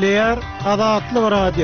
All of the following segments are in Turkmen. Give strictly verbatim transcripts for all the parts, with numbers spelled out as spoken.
Gepleyer Azatlyk Radio.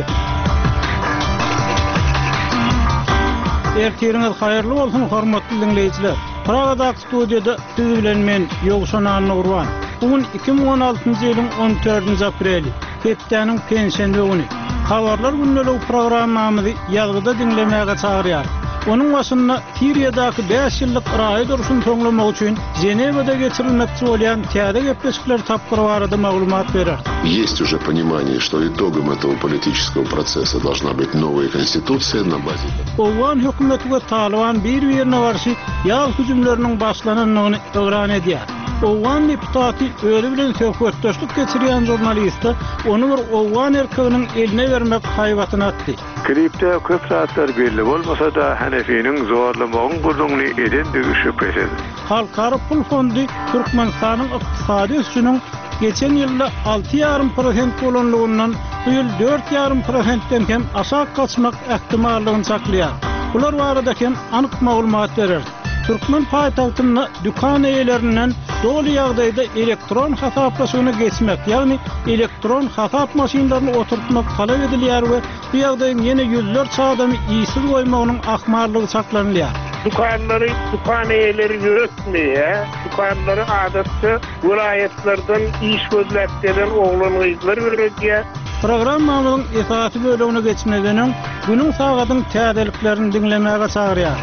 Ertiriniz hayırlı bolsun hormatly dinleyijiler. Pragadak studiýada siz bilen men Ýogşan Nurwan. Bugün iki bin on altyncy ýylyň on dördünji apreli, Ketdäniň pensiýe güni. Habarlar günlük programmamyzy ýazgyda dinlemäge çagyrýar. Onun başında Siriýadaky beş ýyllyk iraý duruşyny toňlamak üçin Женевада geçirilmekçi bolan täze gepleşikler tapgyry barada maglumat berer. Есть уже понимание, что итогом этого политического процесса должна быть новая конституция на базе. Owgan hökümetiге Taliban bir birine garşy ýal hüjümleriniň başlananyny öwran edýär. Owgan deputaty öyle bilen söhbetdeşlik geçirýän jurnalistler onu bir Owgan erkeginiň eline bermek haýwatyna atdy. Kripte köp saatlar belli bolmasa da Hanefi'nin zorlamagyň gurrunly edendigi şüphesiz. Halkara Pul Fondy Türkmenistanyň ykdysady ösüşiniň geçen ýylda altı ýarym prosent bolanlygyndan bu ýyl dört ýarym prosentden hem aşağı kaçmak ähtimallygyny saklaýar. Bular barada hem anyk maglumat berer. Türkmen paýtagtyna dükkan eýelerinden dolu ýagdaýda elektron hasaplaşygyny geçmek, ýagny elektron hasap maşinlaryny oturtmak talap edilýär we bu ýagdaýyň ýene ýüzlerçe adamy ýysyz goýmagynyň ahmarlygy saklanýar. Dükkanları, dükkan eýeleri ýöretmeýär. Dükkanları adatda vilayetlerden iş gözläp gelen oglan gyzlar ýöretýär. Programmamyzyň esasy bölümine geçmeden günüň sagatyň täzeliklerini dinlemäge çagyrýar.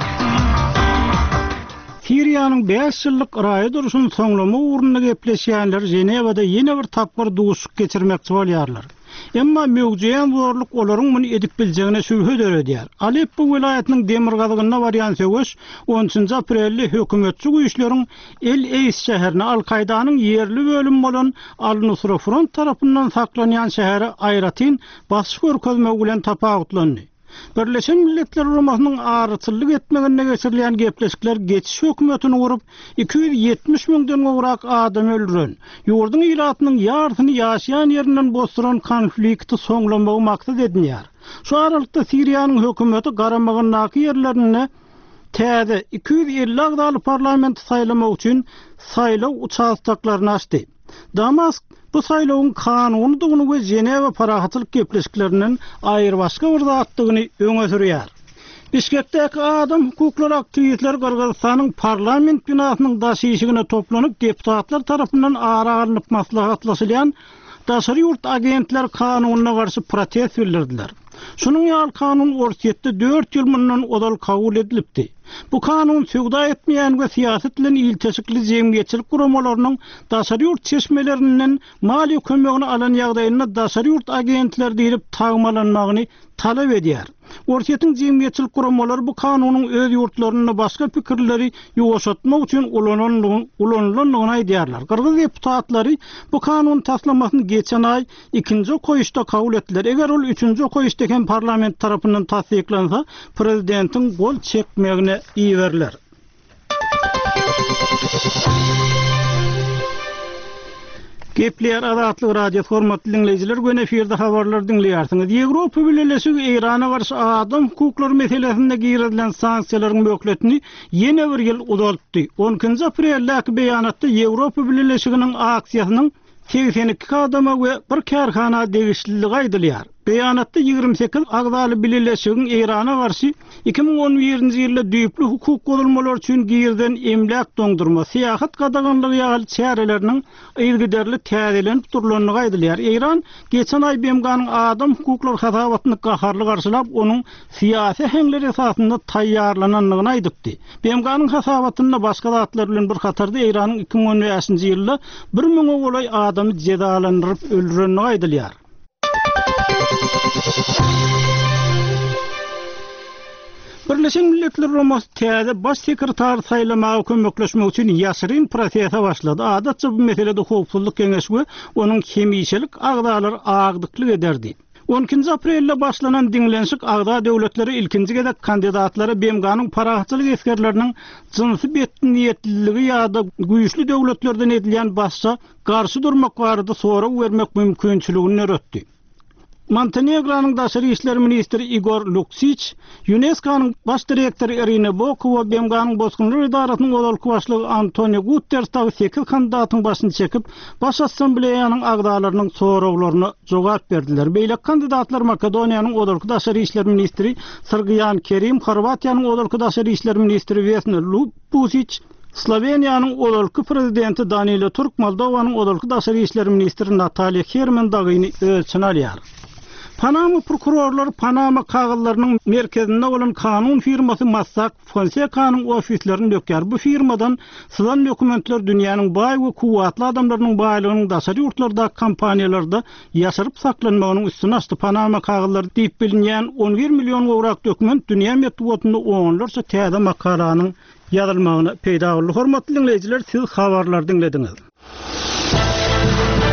Siriýanyň beş ýyllyk iraý duruşyny soňlama ugrunda gepleşýänler Женевада ýene bir tapgyr duşuk geçirmekçi bolýarlar. Emma mögüjeýän zorluk olaryň muny edip biljegine şübhe döredýär. Aleppo vilayetiniň Demirgazygyna barýan söwüş onunçy aprelli hökümetçi güýçleriň El Eis şäherine Al-Kaidanyň ýerli bölüm bolan Al-Nusra Front tarapyndan saklanýan şäheri Ayratin basyş görkezmegi bilen tapawutlandy. Birleşen Milletler Uramasının ağrıtıllık etmegine geçirilen gepleşikler geçiş hökümetini vurup iki yüz yetmiş müňden gowrak adam öldüren, ýurdun ýylatynyň ýartyny ýaşaýan ýerinden bosturan konflikti soňlamagy maksat edilýär. Şu aralykda Siriýanyň hökümeti garamagynaky ýerlerine täze iki yüz elli agdaly parlament saýlamak üçin saýlaw uçaklaryny açdy. Damask bu saylawyň kanunydygyny we Jeneva parahatlyk gepleşiklerinden aýry başga bir zatdygyny öňe sürýär. Bişkekdäki adam hukuklary aktivistler Kırgızstanyň parlament binasynyň daşyşygyna toplanyp deputatlar tarapyndan ara alınıp maslahatlaşylýan daşary ýurt agentler kanunyna garşy protest bildirdiler. Şunun ýaly kanun ortaýetde dört ýyl mundan odal kabul edilipdi. Bu kanun sögda etmeýän we siýaset bilen ilteşikli jemgyýetçilik guramalarynyň daşary ýurt çeşmelerinden mali kömegini alan ýagdaýynda daşary ýurt agentleri diýilip tagmalanmagyny talap edýär. Ortaýetiň jemgyýetçilik guramalary bu kanunyň öz ýurtlaryna başga pikirleri ýoşatmak üçin ulanylanyny aýdýarlar. Kırgız deputatlary bu kanun taslamasyny geçen ay ikinji koýuşda kabul etdiler. Eger ol üçünji koýuşda hem parlament tarapyndan tasdiklansa, prezidentiň gol çekmegine iýerler. Gepleyer Azatlyk Radio hormatly dinleyijiler, gün efirde habarlar dinleýärsiňiz. Ýewropa Birleşigi Irana garşy adam hukuklary meselesinde girilen sanksiýalaryň möhletini ýene bir ýyl uzatdy. onunçy aprelläki beýanatda Ýewropa Birleşiginiň aksiýasynyň seksen iki adama we bir karhana degişliligi aýdylýar. Beýanatda ýygrimi sekiz agdaly Birleşigiň Irana garşy iki bin on birinji ýylda düýpli hukuk gozulmalary üçin girden emlak doňdurma, syýasat gadaganlygy ýaly çäreleriniň ýylgyderli täzelenip durulanyny aýdylýar. Iran geçen ay B M G'nyň adam hukuklary hasabatyny gaharly garşylap, onuň syýasy heňleri esasynda taýýarlananyny aýdypdy. B M G'nyň hasabatyna başga zatlar bilen bir hatarda Iranyň iki bin on beşinji ýylda bir miňe golay adamy jedalandyryp öldüreni aýdylýar. Birleşen Milletler Uramasy täze baş sekretar saýlamagy kömekleşmek üçin ýaşyryn prosese başlady. Adatça bu meselede howpsuzlyk keňeşigi onuň hemiýeçilik agdalary agdyklyk ederdi. onunçy aprelde başlanan diňlenşik agda döwletleri ilkinji gedek kandidatlary B M G'nyň parahatçylyk eskerleriniň jynsy betniýetliligi ýa-da güýçli döwletlerden edilýän başça garşy durmak barada sorak bermek mümkinçiligini öretdi. Montenegro'nun Daşary işler ministri Igor Luksic, UNESCO'nun baş direktori Irina Bokova, B M G'nın bozgunlar idaratynyň odalky başlygy Antonio Guterres tagy sekiz kandidatyň başyny çekip, baş assambleýanyň agdalarynyň sorawlaryna jogap berdiler. Beýle kandidatlar Makedoniýanyň odalky Daşary işler ministri Sergiyan Kerim, Horwatiýanyň odalky Daşary işler ministri Vesna Lupusic, Sloveniýanyň odalky prezidenti Danilo Turk, Moldowanyň odalky Daşary işler ministri Natalya Herman dagyny ölçüne alýar. Panama prokurorları Panama kağıtlarının merkezinde olan kanun firması Mossack Fonseca'nın ofislerini döker. Bu firmadan sılan dokumentler dünyanın bay ve kuvvetli adamlarının baylığının daşary yurtlarda, kampaniyalarda yaşarıp saklanmağının üstüne açtı. Panama kağıtları deyip bilinýän on bir milyon gowrak dokument dünya metbuatynda onlarça täze makalanın yazılmagyna peýda boldy. Hormatly dinleýijiler, siz habarlar dinlediňiz.